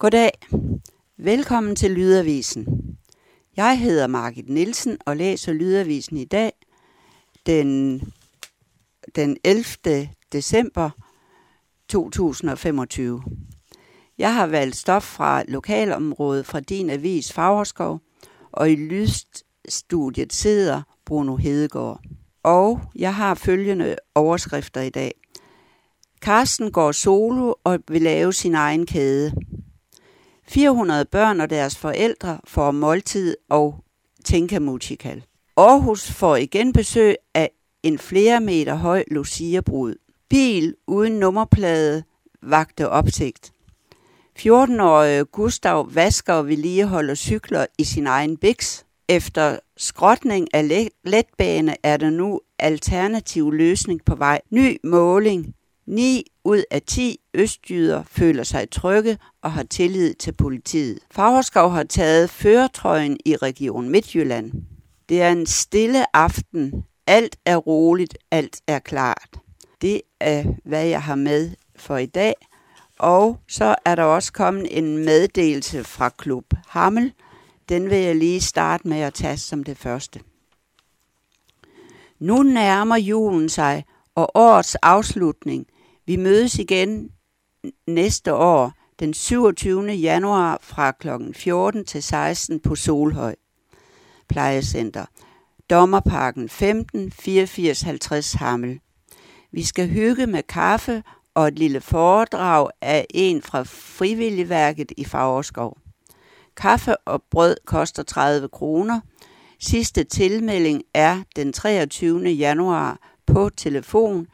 Goddag. Velkommen til Lydavisen. Jeg hedder Margit Nielsen og læser Lydavisen i dag, den 11. december 2025. Jeg har valgt stof fra lokalområdet fra din avis Favrskov, og i lydstudiet sidder Bruno Hedegaard. Og jeg har følgende overskrifter i dag. Carsten går solo og vil lave sin egen kæde. 400 børn og deres forældre får måltid og Tinka Musical. Aarhus får igen besøg af en flere meter høj Lucia-brud. Bil uden nummerplade vagte opsigt. 14-årige Gustav vasker og vedligeholder cykler i sin egen biks. Efter skrotning af letbane er der nu alternativ løsning på vej. Ny måling. 9 ud af 10 østjyder føler sig trygge og har tillid til politiet. Favrskov har taget førertrøjen i Region Midtjylland. Det er en stille aften. Alt er roligt, alt er klart. Det er, hvad jeg har med for i dag. Og så er der også kommet en meddelelse fra Klub Hammel. Den vil jeg lige starte med at tage som det første. Nu nærmer julen sig, og årets afslutning. Vi mødes igen næste år, den 27. januar fra kl. 14 til 16 på Solhøj Plejecenter. Dommerparken 15 8450 Hammel. Vi skal hygge med kaffe og et lille foredrag af en fra Frivilligværket i Favrskov. Kaffe og brød koster 30 kroner. Sidste tilmelding er den 23. januar på telefon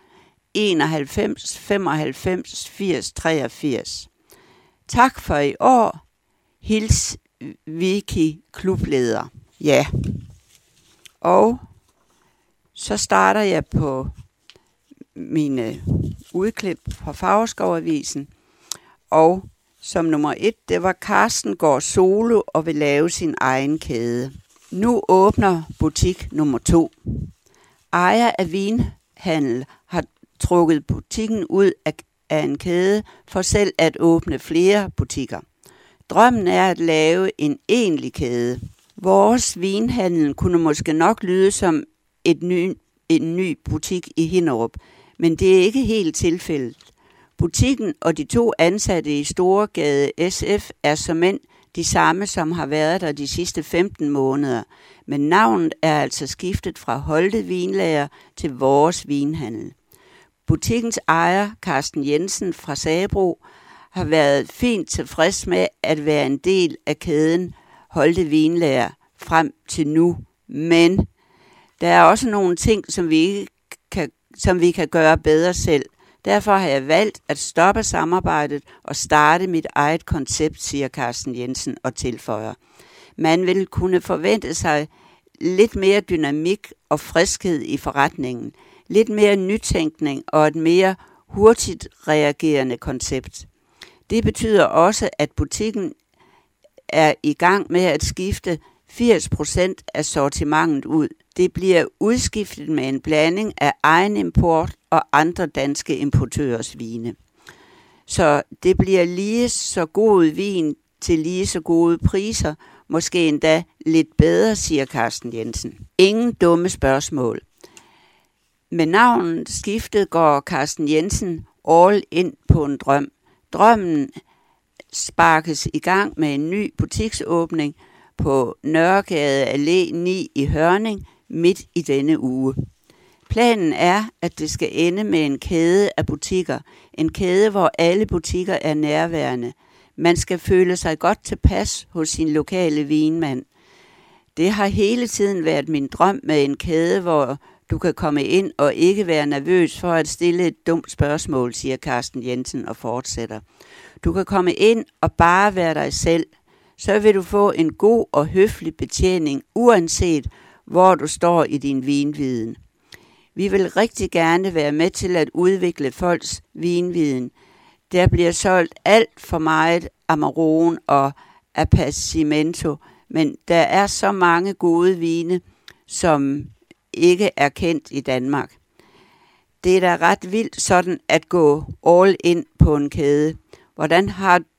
91 95 80 83. Tak for i år. Hils Vicky, klubleder. Ja. Og så starter jeg på mine udklip fra Favrskov-avisen. Og som nummer 1, det var Carsten går solo og vil lave sin egen kæde. Nu åbner butik nummer 2. Ejer af vinhandel har trukket butikken ud af en kæde for selv at åbne flere butikker. Drømmen er at lave en egentlig kæde. Vores vinhandel kunne måske nok lyde som en ny butik i Hinnerup, men det er ikke helt tilfældet. Butikken og de 2 ansatte i Storegade SF er såmænd de samme, som har været der de sidste 15 måneder, men navnet er altså skiftet fra Holte Vinlager til Vores Vinhandel. Butikkens ejer, Carsten Jensen fra Sabro, har været fint tilfreds med at være en del af kæden Holte Vinlager frem til nu, men der er også nogle ting, som vi kan gøre bedre selv. Derfor har jeg valgt at stoppe samarbejdet og starte mit eget koncept, siger Carsten Jensen og tilføjer. Man vil kunne forvente sig lidt mere dynamik og friskhed i forretningen, lidt mere nytænkning og et mere hurtigt reagerende koncept. Det betyder også, at butikken er i gang med at skifte 80% af sortimentet ud. Det bliver udskiftet med en blanding af egen import og andre danske importørers vine. Så det bliver lige så god vin til lige så gode priser, måske endda lidt bedre, siger Carsten Jensen. Ingen dumme spørgsmål. Med navnet skiftet går Carsten Jensen all ind på en drøm. Drømmen sparkes i gang med en ny butiksåbning på Nørregade Allé 9 i Hørning midt i denne uge. Planen er, at det skal ende med en kæde af butikker. En kæde, hvor alle butikker er nærværende. Man skal føle sig godt tilpas hos sin lokale vinmand. Det har hele tiden været min drøm med en kæde, hvor du kan komme ind og ikke være nervøs for at stille et dumt spørgsmål, siger Carsten Jensen og fortsætter. Du kan komme ind og bare være dig selv. Så vil du få en god og høflig betjening, uanset hvor du står i din vinviden. Vi vil rigtig gerne være med til at udvikle folks vinviden. Der bliver solgt alt for meget Amarone og Appassimento, men der er så mange gode vine, som ikke er kendt i Danmark. Det er da ret vildt sådan at gå all in på en kæde. Hvordan har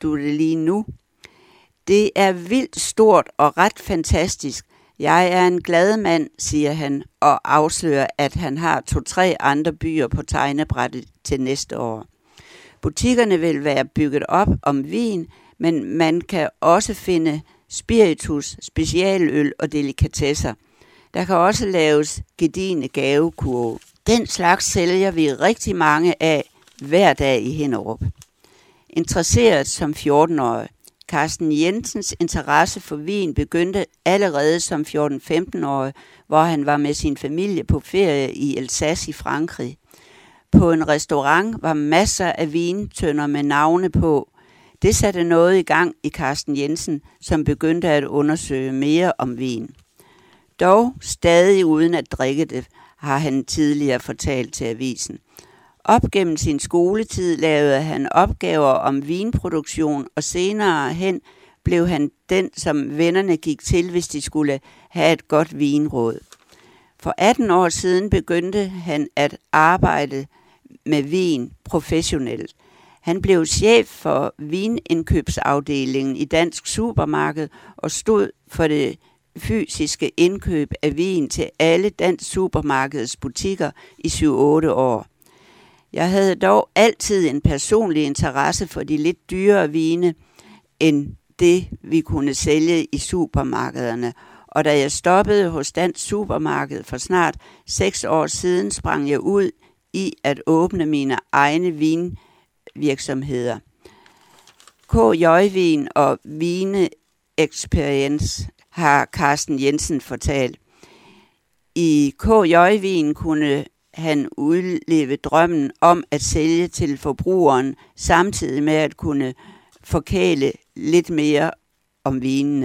du det lige nu? Det er vildt stort og ret fantastisk. Jeg er en glad mand, siger han, og afslører, at han har 2-3 andre byer på tegnebrættet til næste år. Butikkerne vil være bygget op om vin, men man kan også finde spiritus, specialøl og delikatesser. Der kan også laves gedigne gavekurve. Den slags sælger vi rigtig mange af hver dag i Hinnerup. Interesseret som 14-årig. Carsten Jensens interesse for vin begyndte allerede som 14-15-årig, hvor han var med sin familie på ferie i Alsace i Frankrig. På en restaurant var masser af vintønder med navne på. Det satte noget i gang i Carsten Jensen, som begyndte at undersøge mere om vin. Dog stadig uden at drikke det, har han tidligere fortalt til avisen. Op gennem sin skoletid lavede han opgaver om vinproduktion, og senere hen blev han den, som vennerne gik til, hvis de skulle have et godt vinråd. For 18 år siden begyndte han at arbejde med vin professionelt. Han blev chef for vinindkøbsafdelingen i Dansk Supermarked og stod for det fysiske indkøb af vin til alle Dansk Supermarkeds butikker i 7-8 år. Jeg havde dog altid en personlig interesse for de lidt dyrere vine, end det vi kunne sælge i supermarkederne. Og da jeg stoppede hos Dansk Supermarked for snart 6 år siden, sprang jeg ud i at åbne mine egne vinvirksomheder. KJ-vin og Vine Experience har Carsten Jensen fortalt. I KJ-vin kunne han udleve drømmen om at sælge til forbrugeren, samtidig med at kunne fortælle lidt mere om vinene.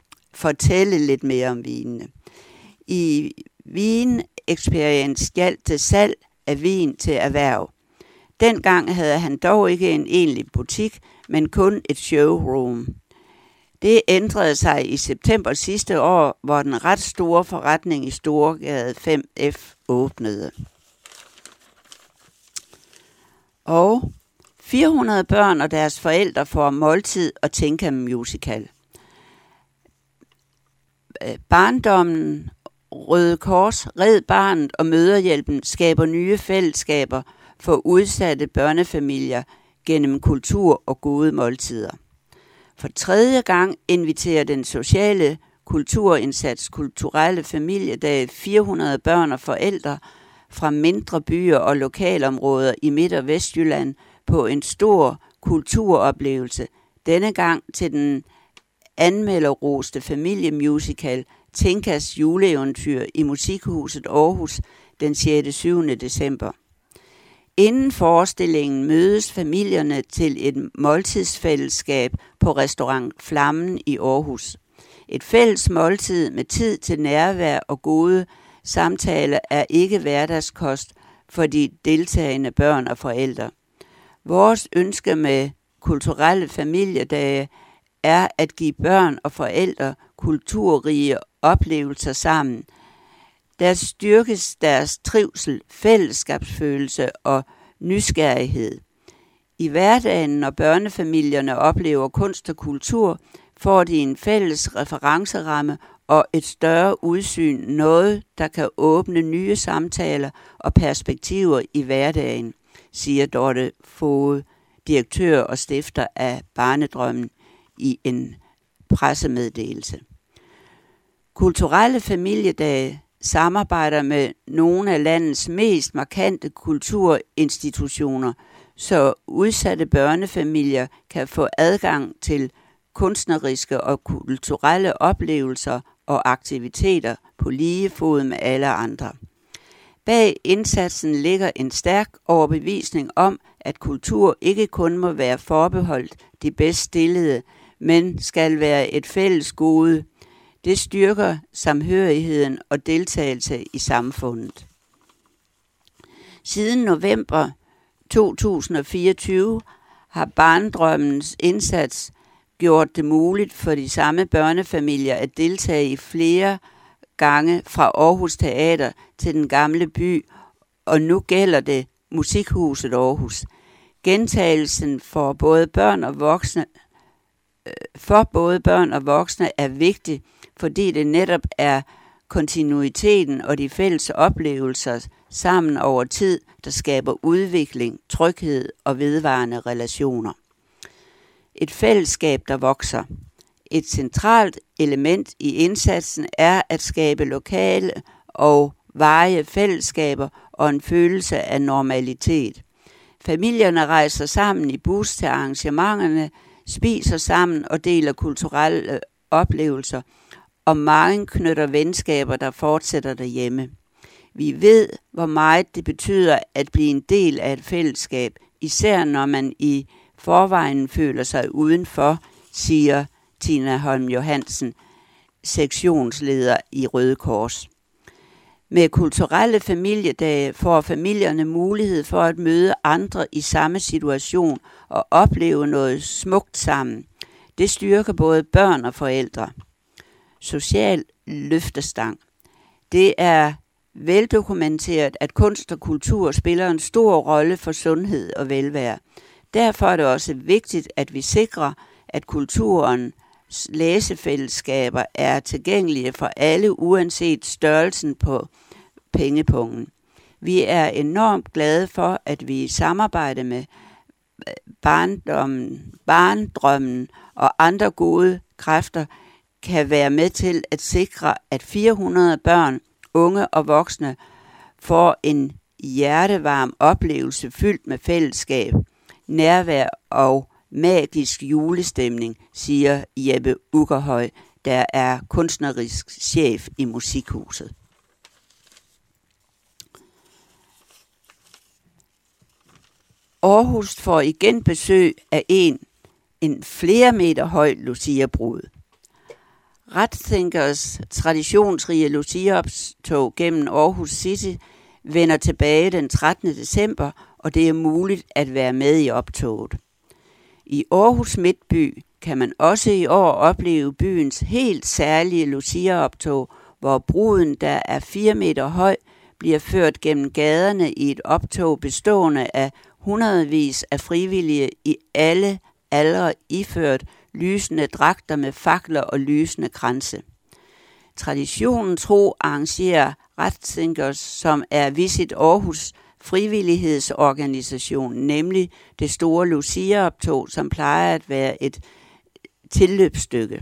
I Vine Experience gjaldt det salg af vin til erhverv. Dengang havde han dog ikke en egentlig butik, men kun et showroom. Det ændrede sig i september sidste år, hvor den ret store forretning i Storegade 5F åbnede. Og 400 børn og deres forældre får måltid og Tinka Musical. Barndommen, Røde Kors, Red Barnet og Mødrehjælpen skaber nye fællesskaber for udsatte børnefamilier gennem kultur og gode måltider. For 3. gang inviterer den sociale kulturindsats Kulturelle Familiedag 400 børn og forældre fra mindre byer og lokalområder i Midt- og Vestjylland på en stor kulturoplevelse, denne gang til den anmelderroste familiemusical Tinkas juleeventyr i Musikhuset Aarhus den 6. 7. december. Inden forestillingen mødes familierne til et måltidsfællesskab på restaurant Flammen i Aarhus. Et fælles måltid med tid til nærvær og gode samtaler er ikke hverdagskost for de deltagende børn og forældre. Vores ønske med kulturelle familiedage er at give børn og forældre kulturrige oplevelser sammen. Der styrkes deres trivsel, fællesskabsfølelse og nysgerrighed. I hverdagen, når børnefamilierne oplever kunst og kultur, får de en fælles referenceramme og et større udsyn, noget der kan åbne nye samtaler og perspektiver i hverdagen, siger Dorte Foged, direktør og stifter af Barnedrømmen, i en pressemeddelelse. Kulturelle familiedage samarbejder med nogle af landets mest markante kulturinstitutioner, så udsatte børnefamilier kan få adgang til kunstneriske og kulturelle oplevelser og aktiviteter på lige fod med alle andre. Bag indsatsen ligger en stærk overbevisning om, at kultur ikke kun må være forbeholdt de bedst stillede, men skal være et fælles gode. Det styrker samhørigheden og deltagelse i samfundet. Siden november 2024 har Barnedrømmens indsats gjort det muligt for de samme børnefamilier at deltage i flere gange fra Aarhus Teater til den gamle by, og nu gælder det Musikhuset Aarhus. Gentagelsen for både børn og voksne er vigtig, fordi det netop er kontinuiteten og de fælles oplevelser sammen over tid, der skaber udvikling, tryghed og vedvarende relationer. Et fællesskab, der vokser. Et centralt element i indsatsen er at skabe lokale og varige fællesskaber og en følelse af normalitet. Familierne rejser sammen i bus til arrangementerne, spiser sammen og deler kulturelle oplevelser, og mange knytter venskaber, der fortsætter derhjemme. Vi ved, hvor meget det betyder at blive en del af et fællesskab, især når man i forvejen føler sig udenfor, siger Tina Holm Johansen, sektionsleder i Røde Kors. Med kulturelle familiedage får familierne mulighed for at møde andre i samme situation og opleve noget smukt sammen. Det styrker både børn og forældre. Social løftestang. Det er veldokumenteret, at kunst og kultur spiller en stor rolle for sundhed og velvære. Derfor er det også vigtigt, at vi sikrer, at kulturens læsefællesskaber er tilgængelige for alle, uanset størrelsen på pengepungen. Vi er enormt glade for, at vi i samarbejde med Barndrømmen og andre gode kræfter kan være med til at sikre, at 400 børn, unge og voksne får en hjertevarm oplevelse fyldt med fællesskab, nærvær og magisk julestemning, siger Jeppe Ukkerhøj, der er kunstnerisk chef i Musikhuset. Aarhus får igen besøg af en flere meter høj Lucia-brud. Rethinkers traditionsrige Lucia-optog gennem Aarhus City vender tilbage den 13. december, og det er muligt at være med i optoget. I Aarhus Midtby kan man også i år opleve byens helt særlige Lucia-optog, hvor bruden, der er 4 meter høj, bliver ført gennem gaderne i et optog bestående af hundredvis af frivillige i alle aldre iført lysende dragter med fakler og lysende kranse. Traditionen tro arrangerer Rethinkers, som er Visit Aarhus frivillighedsorganisation, nemlig det store Lucia-optog, som plejer at være et tilløbsstykke.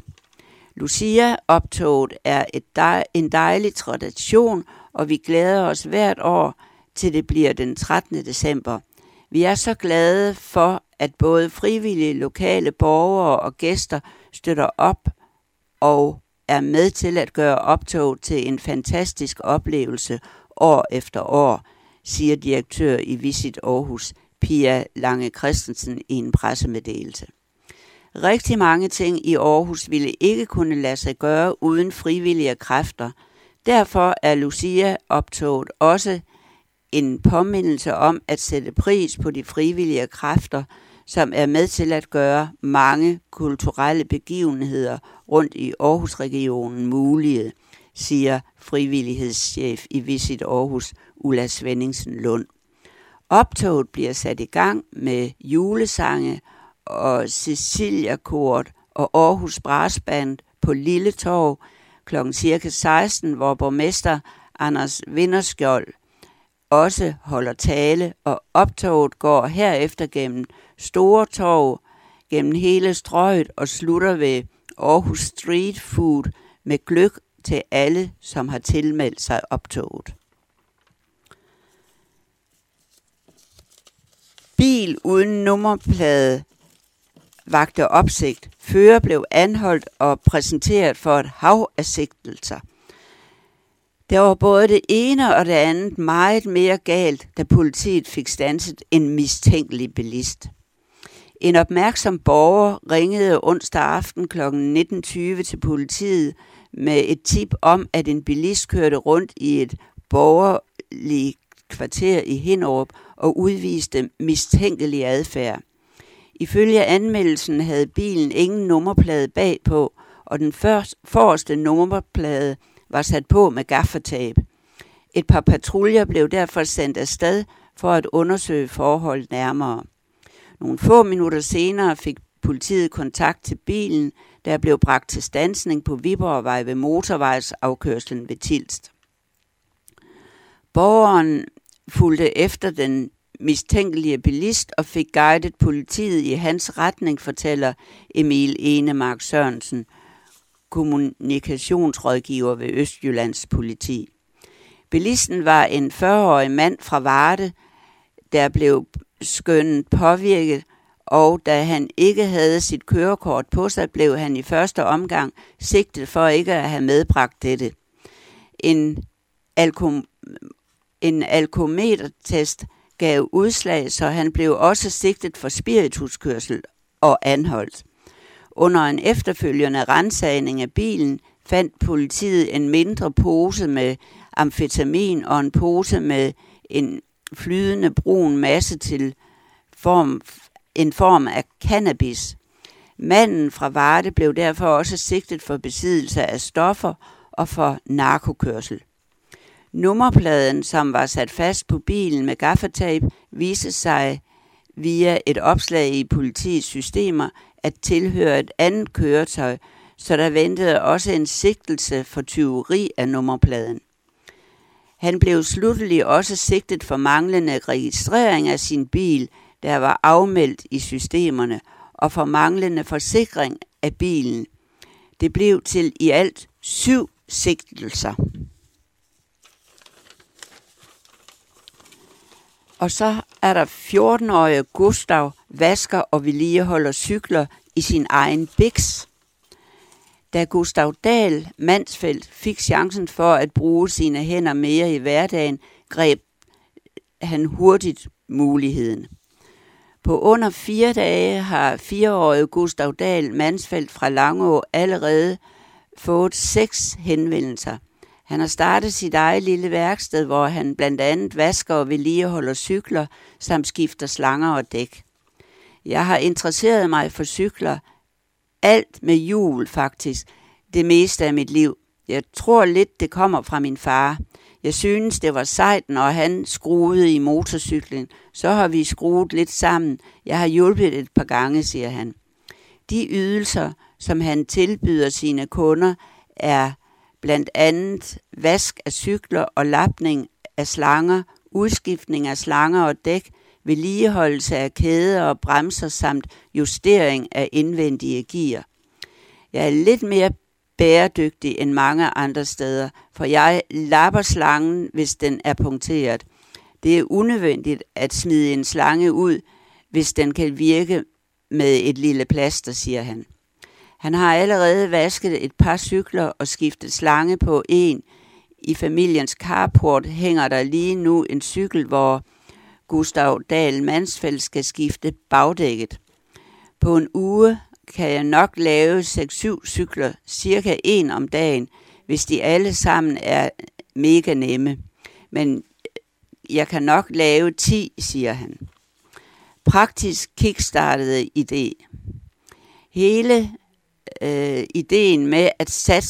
Lucia-optoget er en dejlig tradition, og vi glæder os hvert år, til det bliver den 13. december. Vi er så glade for, at både frivillige, lokale borgere og gæster støtter op og er med til at gøre optog til en fantastisk oplevelse år efter år, siger direktør i Visit Aarhus, Pia Lange Christensen, i en pressemeddelelse. Rigtig mange ting i Aarhus ville ikke kunne lade sig gøre uden frivillige kræfter. Derfor er Lucia-optoget også en påmindelse om at sætte pris på de frivillige kræfter, som er med til at gøre mange kulturelle begivenheder rundt i Aarhusregionen mulige, siger frivillighedschef i Visit Aarhus, Ulla Svenningsen Lund. Optoget bliver sat i gang med julesange og Cecilia-koret og Aarhus Brassband på Lille Torv kl. ca. 16, hvor borgmester Anders Vinderskjold også holder tale, og optoget går herefter gennem Store Torv, gennem hele Strøget og slutter ved Aarhus Street Food med gløgg til alle, som har tilmeldt sig optoget. Bil uden nummerplade vakte opsigt. Fører blev anholdt og præsenteret for et hav af sigtelser. Der var både det ene og det andet meget mere galt, da politiet fik standset en mistænkelig bilist. En opmærksom borger ringede onsdag aften kl. 19.20 til politiet med et tip om, at en bilist kørte rundt i et borgerligt kvarter i Hinnerup og udviste mistænkelig adfærd. Ifølge anmeldelsen havde bilen ingen nummerplade bagpå, og den forreste nummerplade var sat på med gaffatab. Et par patruljer blev derfor sendt afsted for at undersøge forhold nærmere. Nogle få minutter senere fik politiet kontakt til bilen, der blev bragt til standsning på Viborgvej ved motorvejsafkørslen ved Tilst. Borgeren fulgte efter den mistænkelige bilist og fik guidet politiet i hans retning, fortæller Emil Enemark Sørensen, kommunikationsrådgiver ved Østjyllands politi. Bilisten var en 40-årig mand fra Varde, der blev skønnet påvirket, og da han ikke havde sit kørekort på sig, blev han i første omgang sigtet for ikke at have medbragt dette. En alkometertest gav udslag, så han blev også sigtet for spirituskørsel og anholdt. Under en efterfølgende ransagning af bilen fandt politiet en mindre pose med amfetamin og en pose med en flydende brun masse til en form af cannabis. Manden fra Varde blev derfor også sigtet for besiddelse af stoffer og for narkokørsel. Nummerpladen, som var sat fast på bilen med gaffatape, viste sig via et opslag i politiets systemer at tilhøre et andet køretøj, så der ventede også en sigtelse for tyveri af nummerpladen. Han blev slutteligt også sigtet for manglende registrering af sin bil, der var afmeldt i systemerne, og for manglende forsikring af bilen. Det blev til i alt 7 sigtelser. Og så er der 14-årige Gustav, vasker og vedligeholder cykler i sin egen biks. Da Gustav Dahl Mansfeldt fik chancen for at bruge sine hænder mere i hverdagen, greb han hurtigt muligheden. På under 4 dage har 4-årige Gustav Dahl Mansfeldt fra Langå allerede fået 6 henvendelser. Han har startet sit eget lille værksted, hvor han blandt andet vasker og vedligeholder cykler, samt skifter slanger og dæk. Jeg har interesseret mig for cykler, alt med hjul faktisk, det meste af mit liv. Jeg tror lidt, det kommer fra min far. Jeg synes, det var sejt, når han skruede i motorcyklen. Så har vi skruet lidt sammen. Jeg har hjulpet et par gange, siger han. De ydelser, som han tilbyder sine kunder, er blandt andet vask af cykler og lapning af slanger, udskiftning af slanger og dæk, vedligeholdelse af kæder og bremser samt justering af indvendige gear. Jeg er lidt mere bæredygtig end mange andre steder, for jeg lapper slangen, hvis den er punkteret. Det er unødvendigt at smide en slange ud, hvis den kan virke med et lille plaster, siger han. Han har allerede vasket et par cykler og skiftet slange på en. I familiens carport hænger der lige nu en cykel, hvor Gustav Dahl Mansfeldt skal skifte bagdækket. På en uge kan jeg nok lave 6-7 cykler, cirka 1 om dagen, hvis de alle sammen er mega nemme. Men jeg kan nok lave 10, siger han. Praktisk kickstartede idé. Hele ideen med at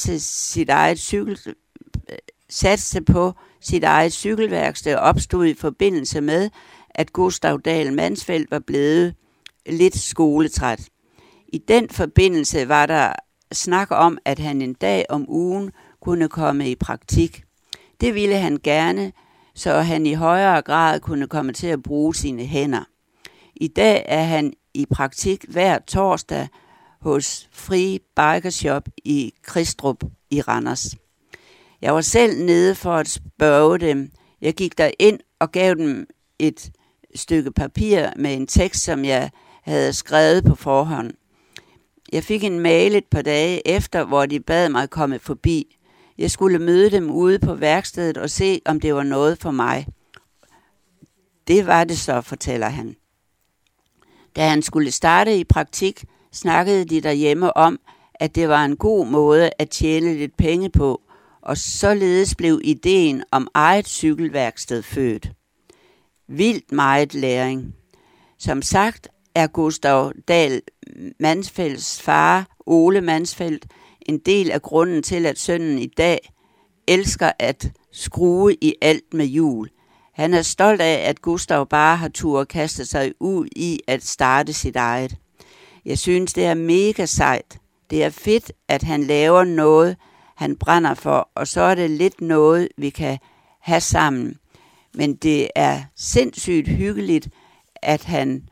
satse på sit eget cykelværksted opstod i forbindelse med, at Gustav Dahl Mansfeldt var blevet lidt skoletræt. I den forbindelse var der snak om, at han en dag om ugen kunne komme i praktik. Det ville han gerne, så han i højere grad kunne komme til at bruge sine hænder. I dag er han i praktik hver torsdag hos Free Bikershop i Kristrup i Randers. Jeg var selv nede for at spørge dem. Jeg gik derind og gav dem et stykke papir med en tekst, som jeg havde skrevet på forhånd. Jeg fik en mail et par dage efter, hvor de bad mig komme forbi. Jeg skulle møde dem ude på værkstedet og se, om det var noget for mig. Det var det så, fortæller han. Da han skulle starte i praktik, snakkede de derhjemme om, at det var en god måde at tjene lidt penge på, og således blev ideen om eget cykelværksted født. Vildt meget læring. Som sagt er Gustav Dahl Mansfeldts far, Ole Mansfeldt, en del af grunden til, at sønnen i dag elsker at skrue i alt med hjul. Han er stolt af, at Gustav bare har turde kaste sig ud i at starte sit eget. Jeg synes, det er mega sejt. Det er fedt, at han laver noget, han brænder for, og så er det lidt noget, vi kan have sammen. Men det er sindssygt hyggeligt, at han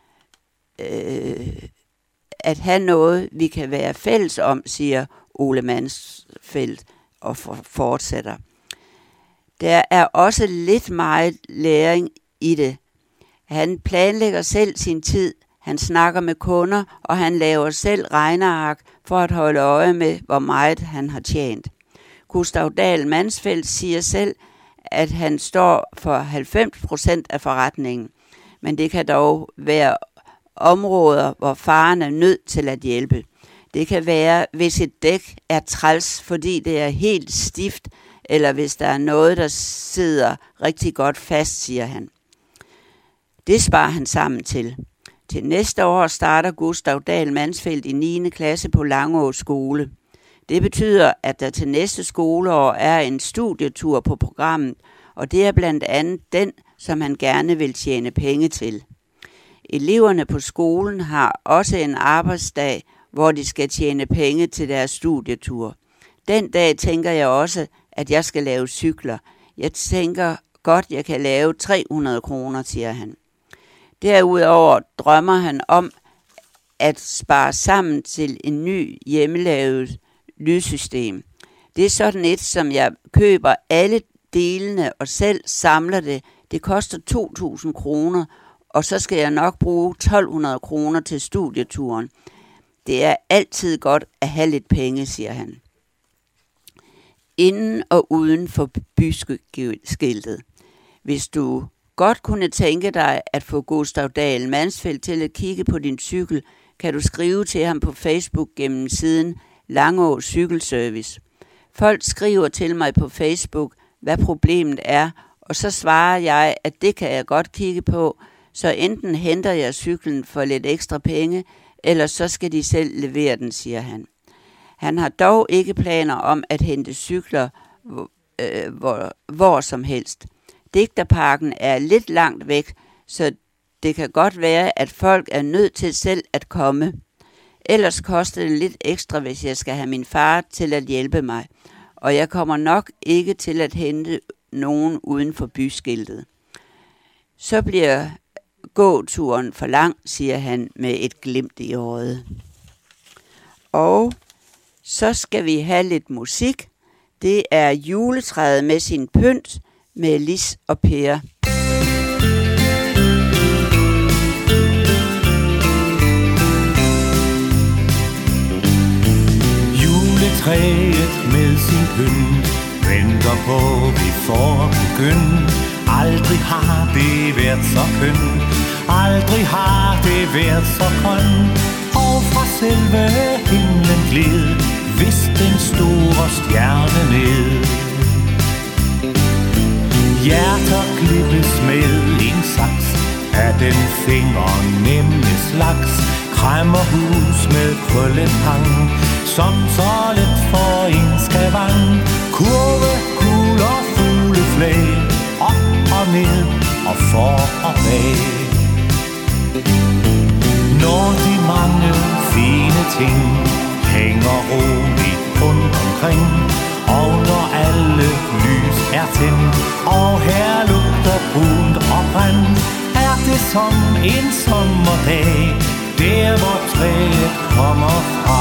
at have noget, vi kan være fælles om, siger Ole Mansfeldt og fortsætter. Der er også lidt meget læring i det. Han planlægger selv sin tid, han snakker med kunder, og han laver selv regneark for at holde øje med, hvor meget han har tjent. Gustav Dahl Mansfeldt siger selv, at han står for 90% af forretningen, men det kan dog være områder, hvor faren er nødt til at hjælpe. Det kan være, hvis et dæk er træls, fordi det er helt stift, eller hvis der er noget, der sidder rigtig godt fast, siger han. Det sparer han sammen til. Til næste år starter Gustav Dahl Mansfeldt i 9. klasse på Langå skole. Det betyder, at der til næste skoleår er en studietur på programmet, og det er blandt andet den, som han gerne vil tjene penge til. Eleverne på skolen har også en arbejdsdag, hvor de skal tjene penge til deres studietur. Den dag tænker jeg også, at jeg skal lave cykler. Jeg tænker godt, jeg kan lave 300 kroner, siger han. Derudover drømmer han om at spare sammen til en ny hjemmelavet lydsystem. Det er sådan et, som jeg køber alle delene og selv samler det. Det koster 2.000 kroner, og så skal jeg nok bruge 1.200 kroner til studieturen. Det er altid godt at have lidt penge, siger han. Inden og uden for byskiltet. Hvis du godt kunne tænke dig at få Gustav Dahl Mansfeldt til at kigge på din cykel, kan du skrive til ham på Facebook gennem siden Langå Cykelservice. Folk skriver til mig på Facebook, hvad problemet er, og så svarer jeg, at det kan jeg godt kigge på, så enten henter jeg cyklen for lidt ekstra penge, eller så skal de selv levere den, siger han. Han har dog ikke planer om at hente cykler hvor som helst. Digterparken er lidt langt væk, så det kan godt være, at folk er nødt til selv at komme. Ellers koster det lidt ekstra, hvis jeg skal have min far til at hjælpe mig, og jeg kommer nok ikke til at hente nogen uden for byskiltet. Så bliver gåturen for lang, siger han med et glimt i øjet. Og så skal vi have lidt musik. Det er Juletræet med sin pynt med Lis og Per. Juletræet med sin pynt venter på, vi får begynd. Aldrig har det været så kønt, aldrig har det været så grøn. Og fra selve himlen gled, hvis den store stjerne ned. Hjerter klippes med en saks af den fingernemme slags. Kræmmerhus med krøllepang, som så let for en skavang. Kurve, kugler, fugleflag, op og ned og for og bag. Når de mange fine ting hænger roligt rundt omkring, og når alle lys er tændt, og her lugter brunt og brændt, er det som en sommerdag, der hvor træet kommer fra.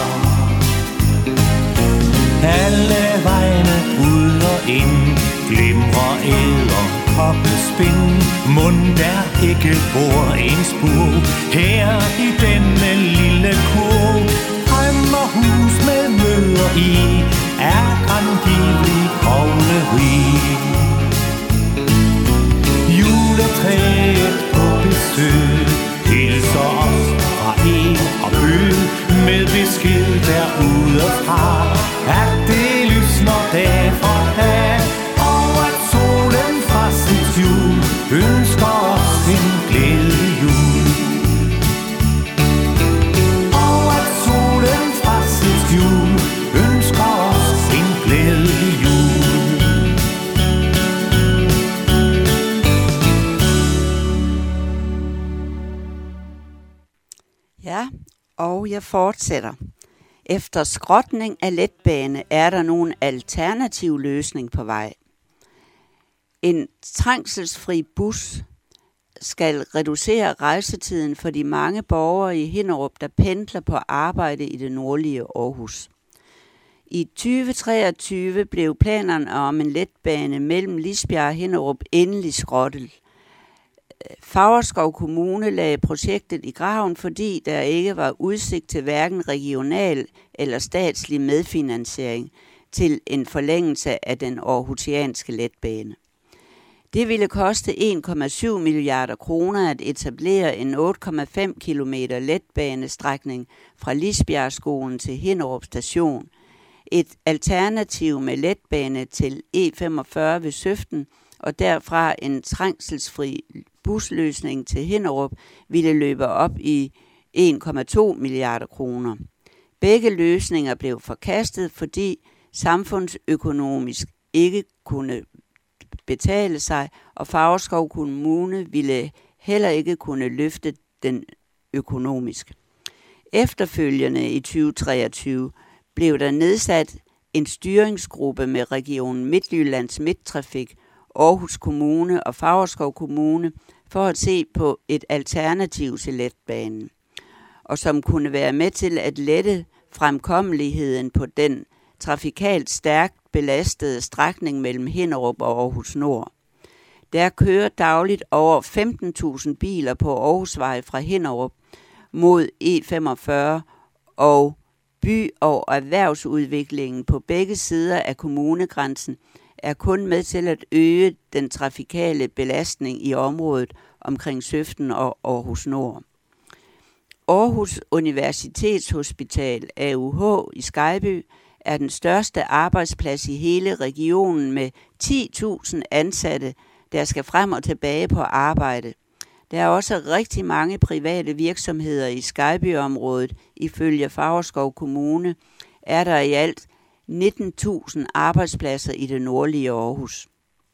Alle vegne ud og ind, glimrer æder, koppespind. Mund der ikke bor en spur, her i denne lille kurv. Kræmmerhus med møder i, er grangivelig kogleri. Juletræet på besøg hilser os fra en og bøg, med besked derudefra, at det lysner dag for dag, og at solen fra sit hjul ønsker os en glædelig jul. Og at solen fra sit hjul ønsker os en glædelig jul. Og jeg fortsætter. Efter skrotning af letbane er der nogen alternativ løsning på vej. En trængselsfri bus skal reducere rejsetiden for de mange borgere i Hinnerup, der pendler på arbejde i det nordlige Aarhus. I 2023 blev planerne om en letbane mellem Lisbjerg og Hinnerup endelig skrottet. Favrskov Kommune lagde projektet i graven, fordi der ikke var udsigt til hverken regional eller statslig medfinansiering til en forlængelse af den aarhusianske letbane. Det ville koste 1,7 milliarder kroner at etablere en 8,5 kilometer letbanestrækning fra Lisbjergskolen til Hinnerup station. Et alternativ med letbane til E45 ved Søften og derfra en trængselsfri busløsning til Hinnerup ville løbe op i 1,2 milliarder kroner. Begge løsninger blev forkastet, fordi samfundsøkonomisk ikke kunne betale sig, og Favrskov Kommune ville heller ikke kunne løfte den økonomisk. Efterfølgende i 2023 blev der nedsat en styringsgruppe med Region Midtjyllands Midttrafik, Aarhus Kommune og Favrskov Kommune for at se på et alternativ til letbanen, og som kunne være med til at lette fremkommeligheden på den trafikalt stærkt belastede strækning mellem Hinnerup og Aarhus Nord. Der kører dagligt over 15.000 biler på Aarhusvej fra Hinnerup mod E45, og by- og erhvervsudviklingen på begge sider af kommunegrænsen er kun med til at øge den trafikale belastning i området omkring Søften og Aarhus Nord. Aarhus Universitetshospital, AUH i Skejby, er den største arbejdsplads i hele regionen med 10.000 ansatte, der skal frem og tilbage på arbejde. Der er også rigtig mange private virksomheder i Skejbyområdet. Ifølge Favrskov Kommune er der i alt 19.000 arbejdspladser i det nordlige Aarhus.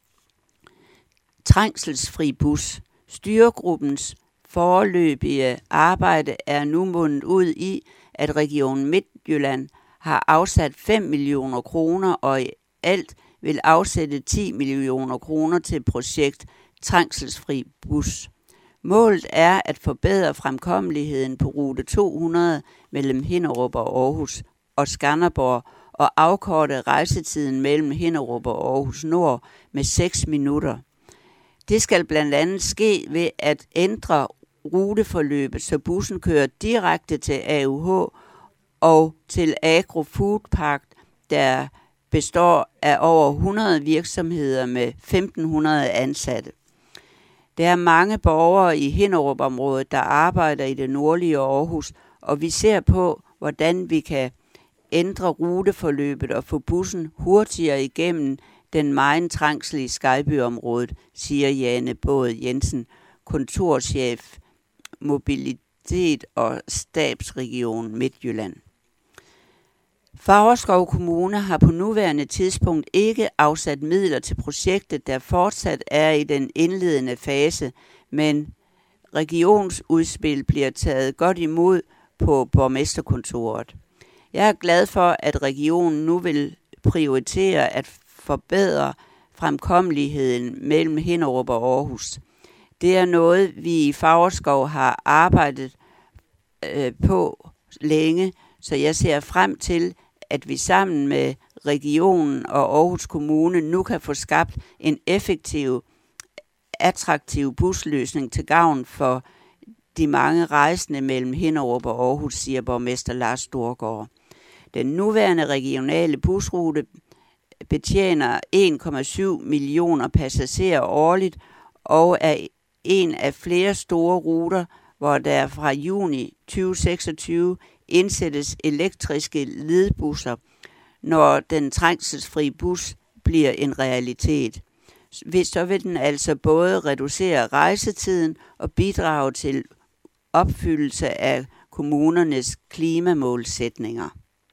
Trængselsfri bus. Styregruppens foreløbige arbejde er nu mundet ud i, at Region Midtjylland har afsat 5 millioner kroner og i alt vil afsætte 10 millioner kroner til projekt Trængselsfri bus. Målet er at forbedre fremkommeligheden på rute 200 mellem Hinnerup og Aarhus og Skanderborg og afkorte rejsetiden mellem Hinnerup og Aarhus Nord med 6 minutter. Det skal blandt andet ske ved at ændre ruteforløbet, så bussen kører direkte til AUH og til Agro Food Park, der består af over 100 virksomheder med 1.500 ansatte. Der er mange borgere i Hinnerup-området, der arbejder i det nordlige Aarhus, og vi ser på, hvordan vi kan ændre ruteforløbet og få bussen hurtigere igennem den meget trængsel i Skejbyområdet, siger Jane Båd Jensen, kontorchef Mobilitet og Stabsregion Midtjylland. Favrskov Kommune har på nuværende tidspunkt ikke afsat midler til projektet, der fortsat er i den indledende fase, men regionsudspil bliver taget godt imod på borgmesterkontoret. Jeg er glad for, at regionen nu vil prioritere at forbedre fremkommeligheden mellem Hinnerup og Aarhus. Det er noget, vi i Favrskov har arbejdet på længe, så jeg ser frem til, at vi sammen med regionen og Aarhus Kommune nu kan få skabt en effektiv, attraktiv busløsning til gavn for de mange rejsende mellem Hinnerup og Aarhus, siger borgmester Lars Storgård. Den nuværende regionale busrute betjener 1,7 millioner passagerer årligt og er en af flere store ruter, hvor der fra juni 2026 indsættes elektriske ledbusser, når den trængselsfri bus bliver en realitet. Så vil den altså både reducere rejsetiden og bidrage til opfyldelse af kommunernes klimamålsætninger.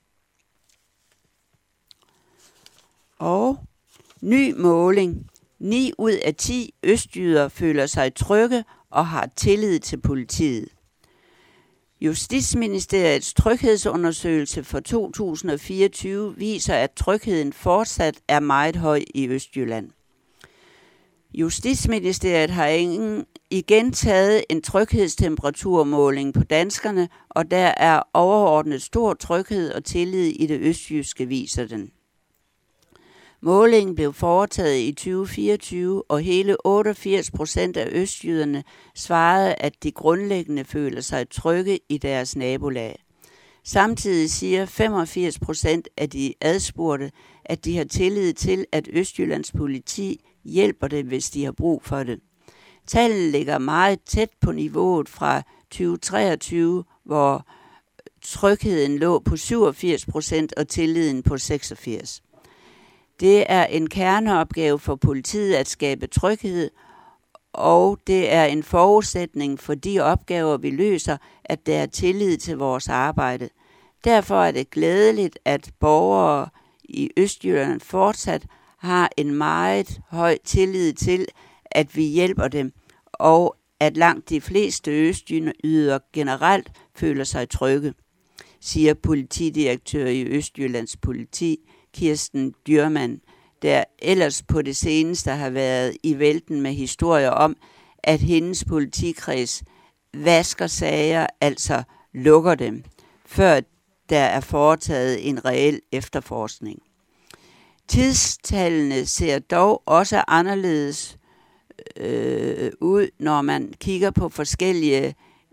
Og ny måling. 9 ud af 10 østjyder føler sig trygge og har tillid til politiet. Justitsministeriets tryghedsundersøgelse for 2024 viser, at trygheden fortsat er meget høj i Østjylland. Justitsministeriet har igen taget en tryghedstemperaturmåling på danskerne, og der er overordnet stor tryghed og tillid i det østjyske, viser den. Målingen blev foretaget i 2024, og hele 88% af østjyderne svarede, at de grundlæggende føler sig trygge i deres nabolag. Samtidig siger 85% af de adspurgte, at de har tillid til, at Østjyllands politi hjælper dem, hvis de har brug for det. Tallene ligger meget tæt på niveauet fra 2023, hvor trygheden lå på 87% og tilliden på 86%. Det er en kerneopgave for politiet at skabe tryghed, og det er en forudsætning for de opgaver, vi løser, at der er tillid til vores arbejde. Derfor er det glædeligt, at borgere i Østjylland fortsat har en meget høj tillid til, at vi hjælper dem, og at langt de fleste østjyder generelt føler sig trygge, siger politidirektør i Østjyllands politi, Kirsten Dyrmand, der ellers på det seneste har været i vælten med historier om, at hendes politikreds vasker sager, altså lukker dem, før der er foretaget en reel efterforskning. Tidstallene ser dog også anderledes ud, når man kigger på forskellige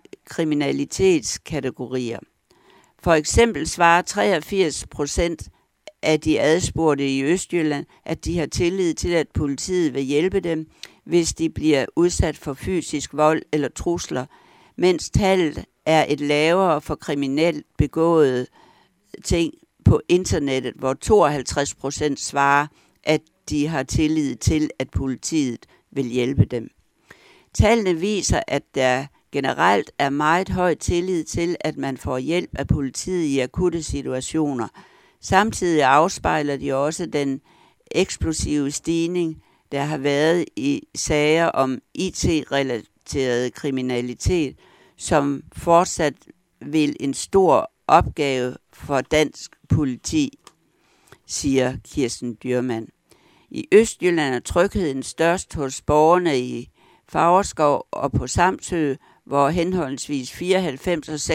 kriminalitetskategorier. For eksempel svarer 83% af de adspurgte i Østjylland, at de har tillid til, at politiet vil hjælpe dem, hvis de bliver udsat for fysisk vold eller trusler, mens tallet er et lavere for kriminelt begåede ting på internettet, hvor 52% svarer, at de har tillid til, at politiet vil hjælpe dem. Tallene viser, at der generelt er meget høj tillid til, at man får hjælp af politiet i akutte situationer. Samtidig afspejler de også den eksplosive stigning, der har været i sager om IT-relateret kriminalitet, som fortsat vil en stor opgave for dansk politi, siger Kirsten Dyrmand. I Østjylland er trygheden størst hos borgerne i Favrskov og på Samsø, hvor henholdsvis 94 og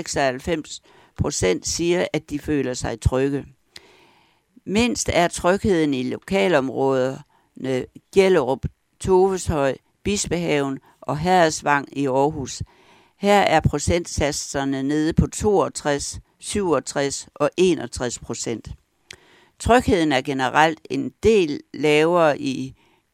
96% siger, at de føler sig trygge. Mindst er trygheden i lokalområderne Gellerup, Toveshøj, Bispehaven og Hadersvang i Aarhus. Her er procentsatserne nede på 62, 67 og 61%. Trygheden er generelt en del lavere i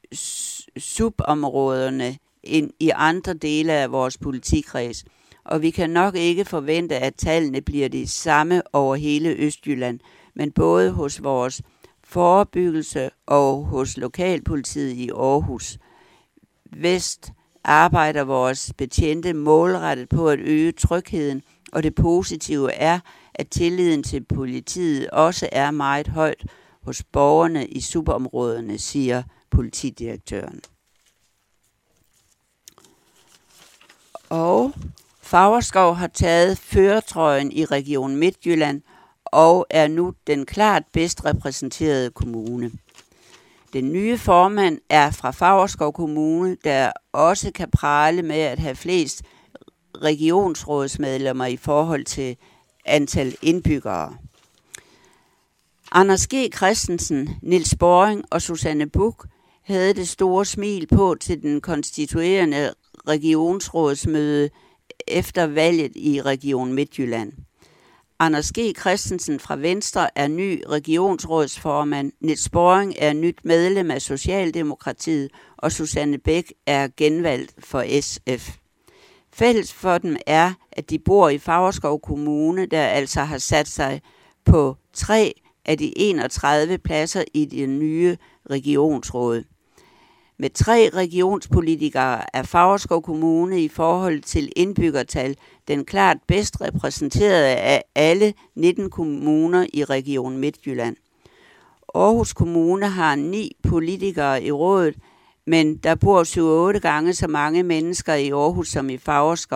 subområderne end i andre dele af vores politikreds, og vi kan nok ikke forvente, at tallene bliver de samme over hele Østjylland, men både hos vores forebyggelse og hos lokalpolitiet i Aarhus Vest arbejder vores betjente målrettet på at øge trygheden, og det positive er, at tilliden til politiet også er meget højt hos borgerne i subområderne, siger politidirektøren. Og Favrskov har taget førertrøjen i Region Midtjylland og er nu den klart bedst repræsenterede kommune. Den nye formand er fra Favrskov Kommune, der også kan prale med at have flest regionsrådsmedlemmer i forhold til antal indbyggere. Anders G. Christensen, Niels Boring og Susanne Buch havde det store smil på til den konstituerende regionsrådsmøde efter valget i Region Midtjylland. Anders G. Christensen fra Venstre er ny regionsrådsformand, Niels Boring er nyt medlem af Socialdemokratiet, og Susanne Bæk er genvalgt for SF. Fælles for dem er, at de bor i Favrskov Kommune, der altså har sat sig på 3 af de 31 pladser i det nye regionsråd. Med 3 regionspolitikere er Favrskov Kommune i forhold til indbyggertal den klart bedst repræsenterede af alle 19 kommuner i Region Midtjylland. Aarhus Kommune har 9 politikere i rådet, men der bor 7-8 gange så mange mennesker i Aarhus som i Favrskov,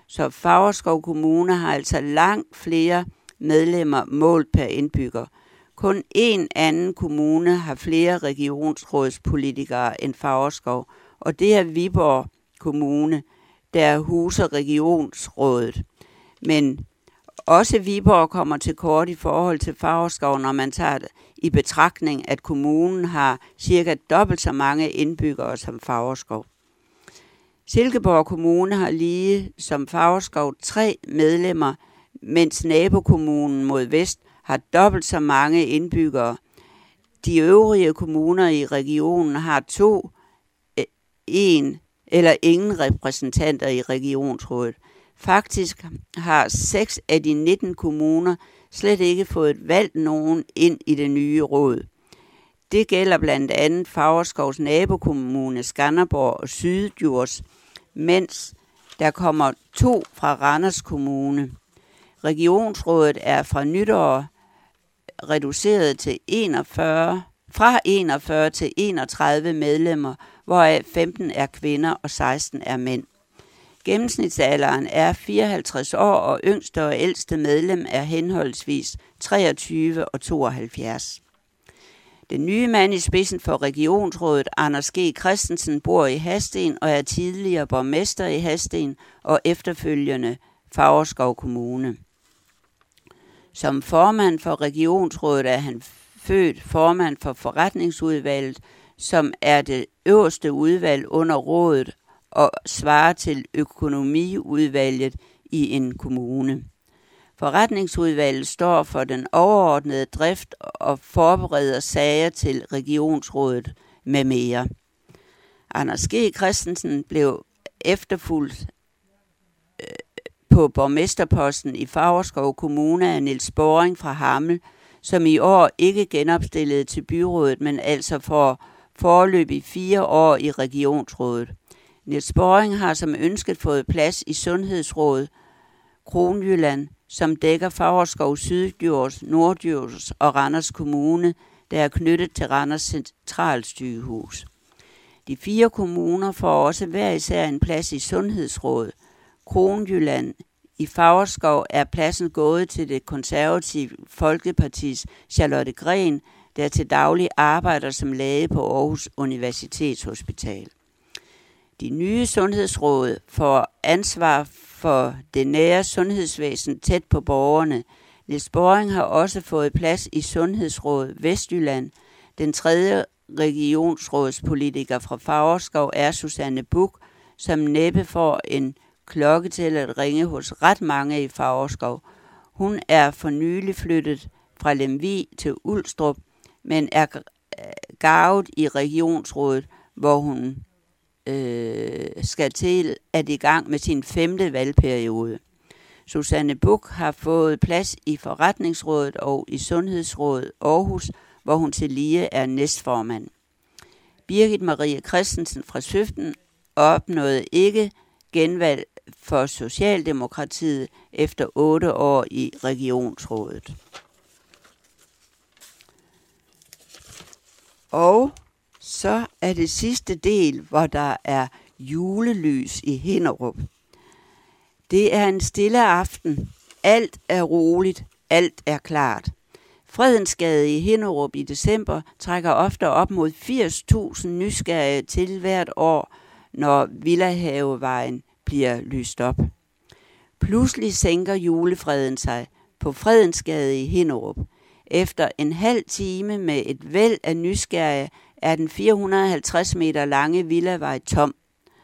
så Favrskov Kommune har altså langt flere medlemmer målt per indbygger. Kun én anden kommune har flere regionsrådspolitikere end Favrskov, og det er Viborg Kommune, der huser regionsrådet. Men også Viborg kommer til kort i forhold til Favrskov, når man tager i betragtning, at kommunen har cirka dobbelt så mange indbyggere som Favrskov. Silkeborg Kommune har lige som Favrskov 3 medlemmer, mens nabokommunen mod vest har dobbelt så mange indbyggere. De øvrige kommuner i regionen har 2, 1 eller ingen repræsentanter i regionsrådet. Faktisk har 6 af de 19 kommuner slet ikke fået valgt nogen ind i det nye råd. Det gælder blandt andet Favrskovs nabokommune Skanderborg og Syddjurs, mens der kommer 2 fra Randers Kommune. Regionsrådet er fra nytår reduceret til fra 41 til 31 medlemmer, hvoraf 15 er kvinder og 16 er mænd. Gennemsnitsalderen er 54 år, og yngste og ældste medlem er henholdsvis 23 og 72. Den nye mand i spidsen for regionsrådet, Anders G. Christensen, bor i Hadsten og er tidligere borgmester i Hadsten og efterfølgende Favrskov Kommune. Som formand for regionsrådet er han født formand for forretningsudvalget, som er det øverste udvalg under rådet og svarer til økonomiudvalget i en kommune. Forretningsudvalget står for den overordnede drift og forbereder sager til regionsrådet med mere. Anders G. Christensen blev efterfulgt på borgmesterposten i Favrskov Kommune af Niels Boring fra Hammel, som i år ikke genopstillede til byrådet, men altså får foreløbig 4 år i regionsrådet. Niels Boring har som ønsket fået plads i Sundhedsrådet Kronjylland, som dækker Favrskov, Syddjurs, Norddjurs og Randers Kommune, der er knyttet til Randers Centralsygehus. De 4 kommuner får også hver især en plads i Sundhedsrådet Kronjylland. I Favrskov er pladsen gået til det konservative Folkepartis Charlotte Gren, der til daglig arbejder som læge på Aarhus Universitetshospital. De nye sundhedsråd får ansvar for det nære sundhedsvæsen tæt på borgerne. Niels Boring har også fået plads i Sundhedsråd Vestjylland. Den 3. regionsrådspolitiker fra Favrskov er Susanne Buch, som næppe får en klokke til at ringe hos ret mange i Favrskov. Hun er for nylig flyttet fra Lemvig til Ulstrup, men er garvet i regionsrådet, hvor hun skal til at i gang med sin 5. valgperiode. Susanne Buch har fået plads i forretningsrådet og i Sundhedsrådet Aarhus, hvor hun tillige er næstformand. Birgit Marie Christensen fra Søften opnåede ikke genvalg for Socialdemokratiet efter 8 år i regionsrådet. Og så er det sidste del, hvor der er julelys i Hinnerup. Det er en stille aften. Alt er roligt. Alt er klart. Fredensgade i Hinnerup i december trækker ofte op mod 80.000 nysgerrige til hvert år, når Villahavevejen bliver lyst op. Pludselig sænker julefreden sig på Fredensgade i Hinnerup. Efter en halv time med et væld af nysgerrige er den 450 meter lange villavej tom.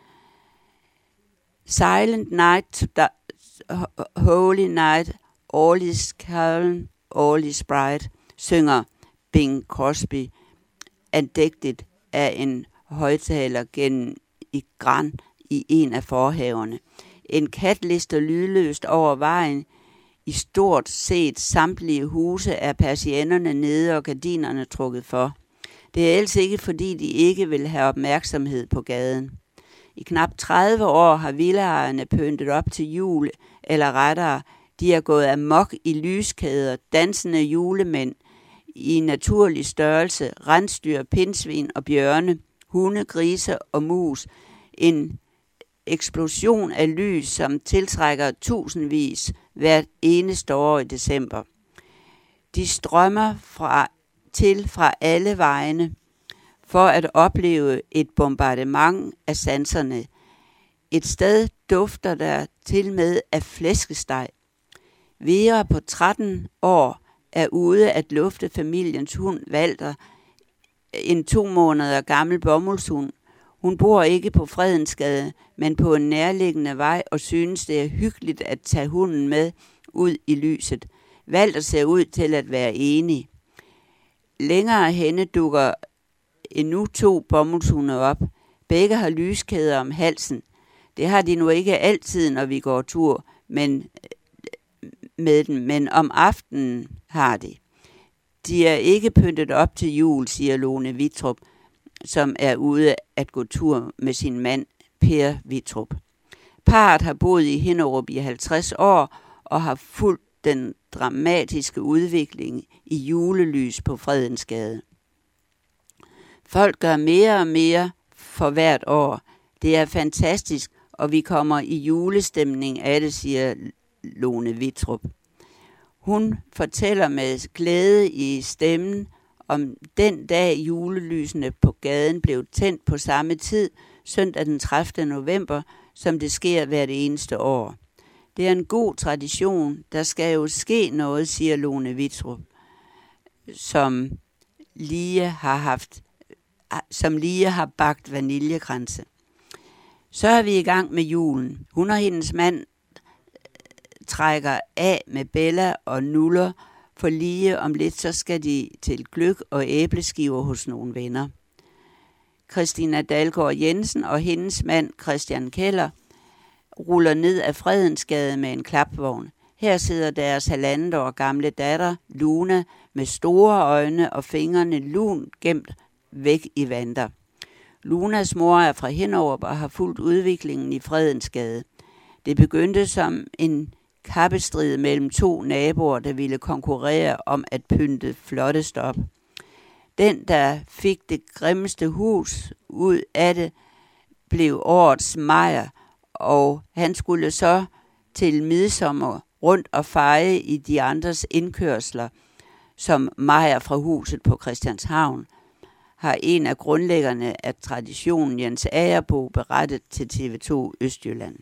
Silent Night, Holy Night, All is calm, All is bright, synger Bing Crosby andægtigt af en højtaler gennem i gran i en af forhaverne. En kat lister lydløst over vejen. I stort set samtlige huse er persiennerne nede og gardinerne trukket for. Det er ellers ikke, fordi de ikke vil have opmærksomhed på gaden. I knap 30 år har villaejerne pyntet op til jul, eller rettere, de er gået amok i lyskæder, dansende julemænd i naturlig størrelse, rensdyr, pindsvin og bjørne, hunde, grise og mus. En eksplosion af lys, som tiltrækker tusindvis hvert eneste år i december. De strømmer fra alle vegne for at opleve et bombardement af sanserne. Et sted dufter der til med af flæskesteg. Vera på 13 år er ude at lufte familiens hund Walter, en 2 måneder gammel bomuldshund. Hun bor ikke på Fredensgade, men på en nærliggende vej og synes, det er hyggeligt at tage hunden med ud i lyset. Walter ser ud til at være enig. Længere henne dukker endnu 2 bomuldshunde op. Begge har lyskæder om halsen. Det har de nu ikke altid, når vi går tur med dem, men om aftenen har de. De er ikke pyntet op til jul, siger Lone Vittrup, som er ude at gå tur med sin mand Per Vittrup. Parret har boet i Hinnerup i 50 år og har fulgt den dramatiske udvikling i julelys på Fredensgade. Folk gør mere og mere for hvert år. Det er fantastisk, og vi kommer i julestemning af det, siger Lone Vittrup. Hun fortæller med glæde i stemmen om den dag julelysene på gaden blev tændt på samme tid, søndag den 30. november, som det sker hvert eneste år. Det er en god tradition. Der skal jo ske noget, siger Lone Vittrup, som lige har bagt vaniljekranse. Så er vi i gang med julen. Hun og hendes mand trækker af med Bella og nuller, for lige om lidt så skal de til gløgg og æbleskiver hos nogle venner. Christina Dalgaard Jensen og hendes mand Christian Keller ruller ned ad Fredensgade med en klapvogn. Her sidder deres 1,5 år gamle datter, Luna, med store øjne og fingrene lunt gemt væk i vanter. Lunas mor er fra Hinnerup og har fulgt udviklingen i Fredensgade. Det begyndte som en kappestrid mellem 2 naboer, der ville konkurrere om at pynte flottest op. Den, der fik det grimmeste hus ud af det, blev årets Meyer, og han skulle så til midsommer rundt og feje i de andres indkørsler, som Meyer fra huset på Christianshavn, har en af grundlæggerne af traditionen, Jens Agerbo, berettet til TV2 Østjylland.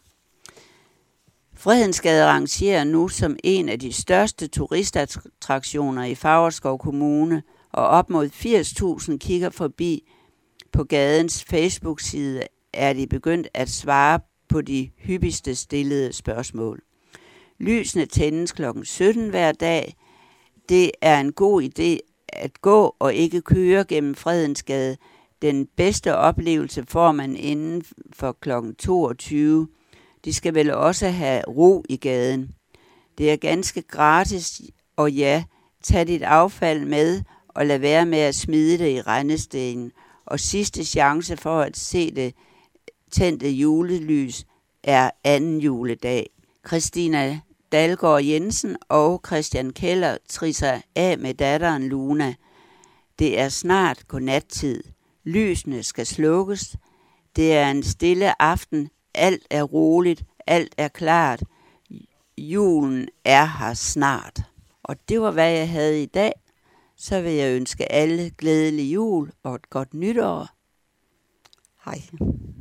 Fredensgade rangerer nu som en af de største turistattraktioner i Favrskov Kommune, og op mod 80.000 kigger forbi. På gadens Facebook-side er de begyndt at svare på de hyppigste stillede spørgsmål. Lysene tændes kl. 17 hver dag. Det er en god idé at gå og ikke køre gennem Fredensgade. Den bedste oplevelse får man inden for kl. 22. De skal vel også have ro i gaden. Det er ganske gratis, og ja, tag dit affald med og lad være med at smide det i rendestenen. Og sidste chance for at se det tændte julelys er anden juledag. Christina Dalgaard Jensen og Christian Keller trisser af med datteren Luna. Det er snart godnattid. Lysene skal slukkes. Det er en stille aften. Alt er roligt. Alt er klart. Julen er her snart. Og det var, hvad jeg havde i dag. Så vil jeg ønske alle glædelig jul og et godt nytår. Hej.